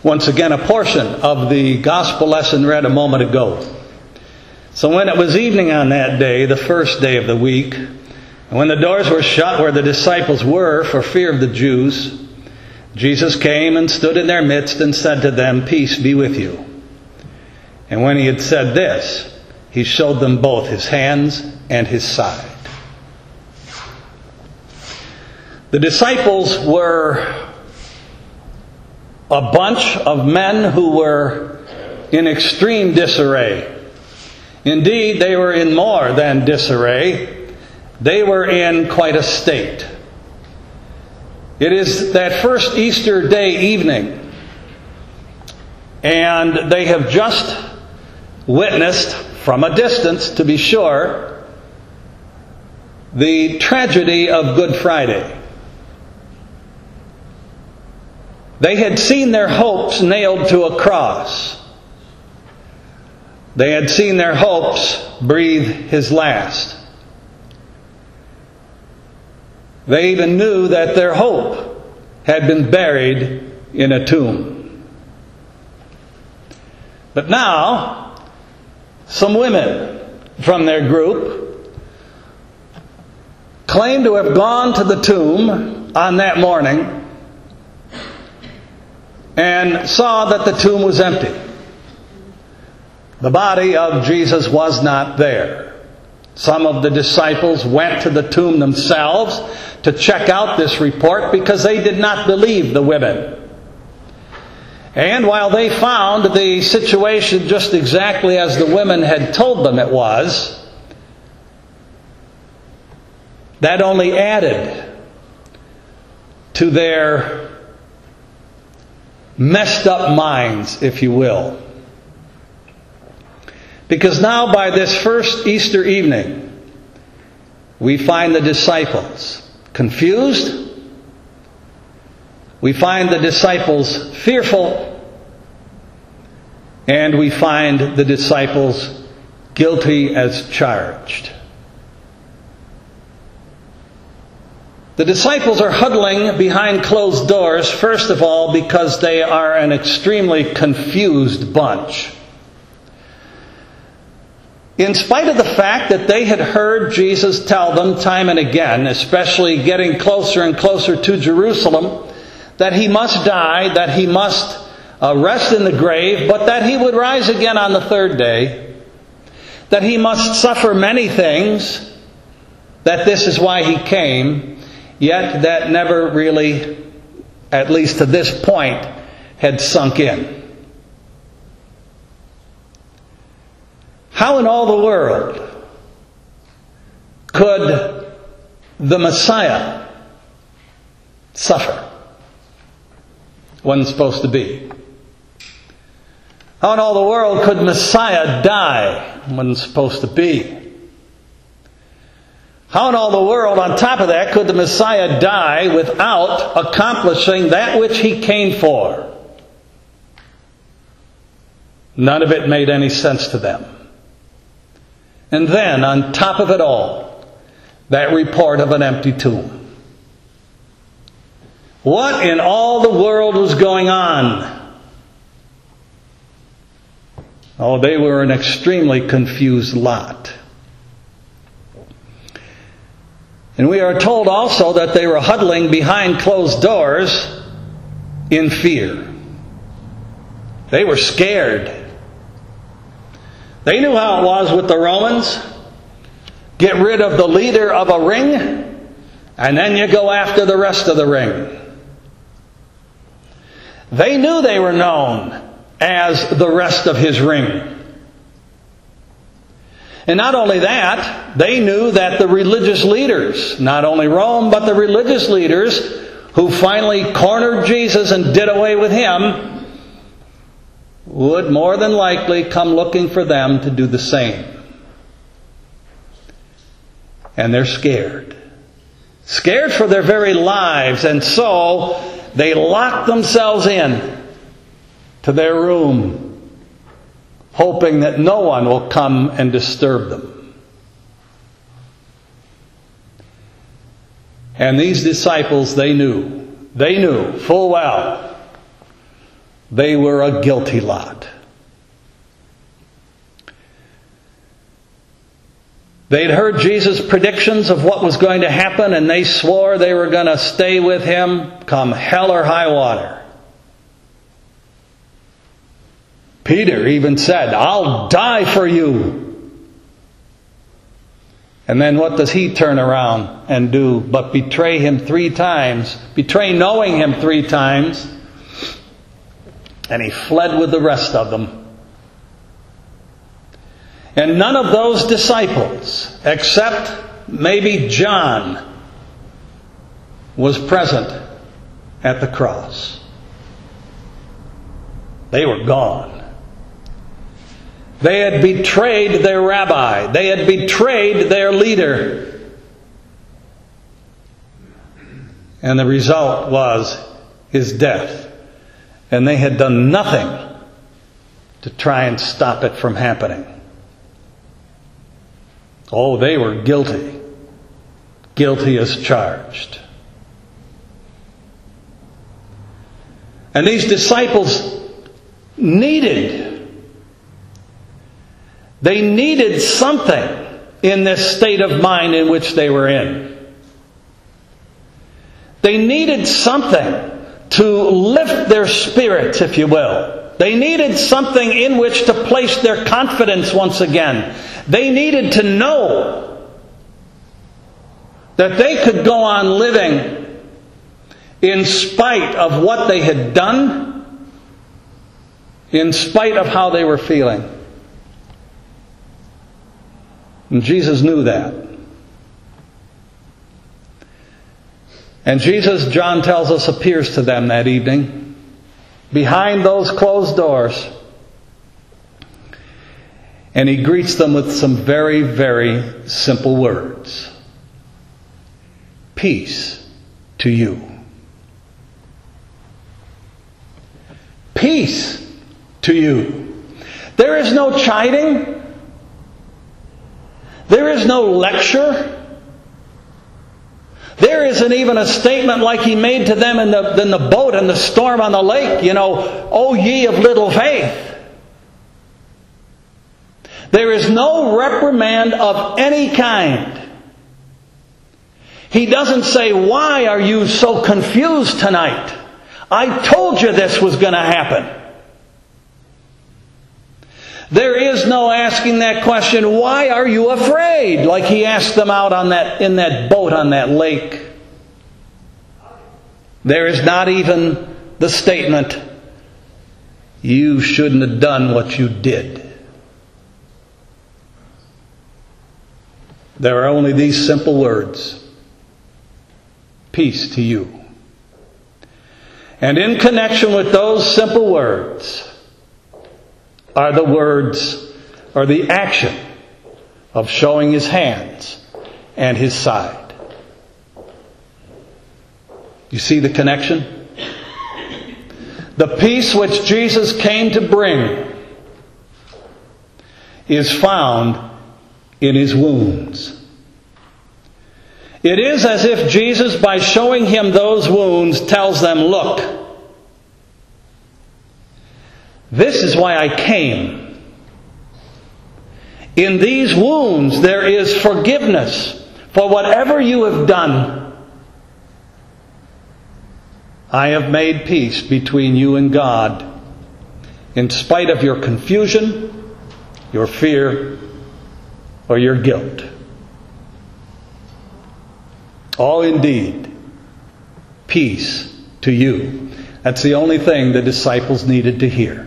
once again a portion of the gospel lesson read a moment ago. So when it was evening on that day, the first day of the week, and when the doors were shut where the disciples were for fear of the Jews, Jesus came and stood in their midst and said to them, "Peace be with you." And when he had said this, he showed them both his hands and his side. The disciples were a bunch of men who were in extreme disarray. Indeed, they were in more than disarray. They were in quite a state. It is that first Easter day evening, and they have just witnessed, from a distance to be sure, the tragedy of Good Friday. They had seen their hopes nailed to a cross. They had seen their hopes breathe his last. They even knew that their hope had been buried in a tomb. But now, some women from their group claim to have gone to the tomb on that morning and saw that the tomb was empty. The body of Jesus was not there. Some of the disciples went to the tomb themselves to check out this report because they did not believe the women. And while they found the situation just exactly as the women had told them it was, that only added to their messed up minds, if you will. Because now by this first Easter evening, we find the disciples confused. We find the disciples fearful. And we find the disciples guilty as charged. The disciples are huddling behind closed doors, first of all, because they are an extremely confused bunch. In spite of the fact that they had heard Jesus tell them time and again, especially getting closer and closer to Jerusalem, that he must die, that he must rest in the grave, but that he would rise again on the third day, that he must suffer many things, that this is why he came, yet that never really, at least to this point, had sunk in. How in all the world could the Messiah suffer? Wasn't supposed to be. How in all the world could Messiah die? Wasn't supposed to be. How in all the world, on top of that, could the Messiah die without accomplishing that which he came for? None of it made any sense to them. And then, on top of it all, that report of an empty tomb. What in all the world was going on? Oh, they were an extremely confused lot. And we are told also that they were huddling behind closed doors in fear. They were scared. They knew how it was with the Romans. Get rid of the leader of a ring, and then you go after the rest of the ring. They knew they were known as the rest of his ring. And not only that, they knew that the religious leaders, not only Rome, but the religious leaders who finally cornered Jesus and did away with him, would more than likely come looking for them to do the same. And they're scared. Scared for their very lives. And so they lock themselves in to their room, hoping that no one will come and disturb them. And these disciples, they knew full well They were a guilty lot. They'd heard Jesus' predictions of what was going to happen, and they swore they were going to stay with him come hell or high water. Peter even said, "I'll die for you." And then what does he turn around and do but betray him 3 times, betray knowing him 3 times, and he fled with the rest of them. And none of those disciples, except maybe John, was present at the cross. They were gone. They had betrayed their rabbi. They had betrayed their leader. And the result was his death. And they had done nothing to try and stop it from happening. Oh, they were guilty. Guilty as charged. And these disciples needed something in this state of mind in which they were in. They needed something to lift their spirits, if you will. They needed something in which to place their confidence once again. They needed to know that they could go on living in spite of what they had done, in spite of how they were feeling. And Jesus knew that. And Jesus, John tells us, appears to them that evening, behind those closed doors. And he greets them with some very, very simple words. Peace to you. Peace to you. There is no chiding. There is no lecture. There isn't even a statement like he made to them in the boat in the storm on the lake. "O ye of little faith." There is no reprimand of any kind. He doesn't say, "Why are you so confused tonight? I told you this was going to happen." There is no asking that question, "Why are you afraid?" like he asked them out in that boat on that lake. There is not even the statement, "You shouldn't have done what you did." There are only these simple words. Peace to you. And in connection with those simple words are the words or the action of showing his hands and his side. You see the connection? The peace which Jesus came to bring is found in his wounds. It is as if Jesus, by showing him those wounds, tells them, "Look, this is why I came. In these wounds there is forgiveness for whatever you have done. I have made peace between you and God, in spite of your confusion, your fear, or your guilt." Oh, indeed, peace to you. That's the only thing the disciples needed to hear.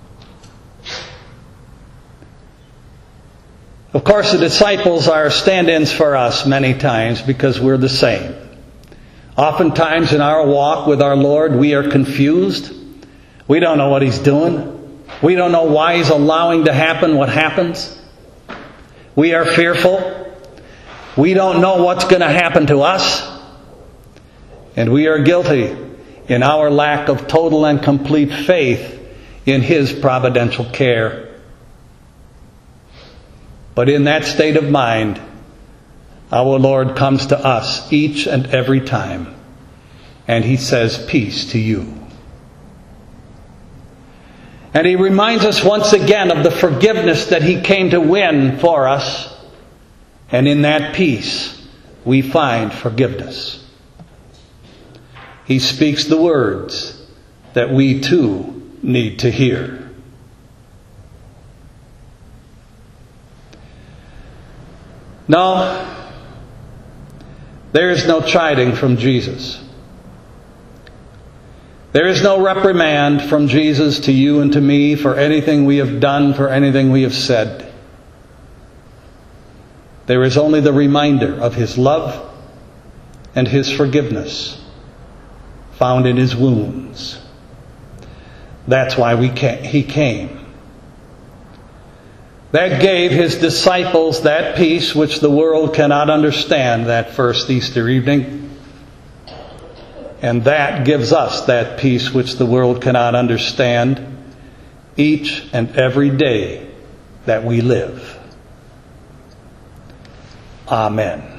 Of course, the disciples are stand-ins for us many times because we're the same. Oftentimes in our walk with our Lord, we are confused. We don't know what He's doing. We don't know why He's allowing to happen what happens. We are fearful. We don't know what's going to happen to us. And we are guilty in our lack of total and complete faith in His providential care. But in that state of mind, our Lord comes to us each and every time, and He says, "Peace to you." And He reminds us once again of the forgiveness that He came to win for us. And in that peace, we find forgiveness. He speaks the words that we too need to hear. No, there is no chiding from Jesus. There is no reprimand from Jesus to you and to me for anything we have done, for anything we have said. There is only the reminder of His love and His forgiveness found in His wounds. That's why He came. That gave His disciples that peace which the world cannot understand that first Easter evening. And that gives us that peace which the world cannot understand each and every day that we live. Amen.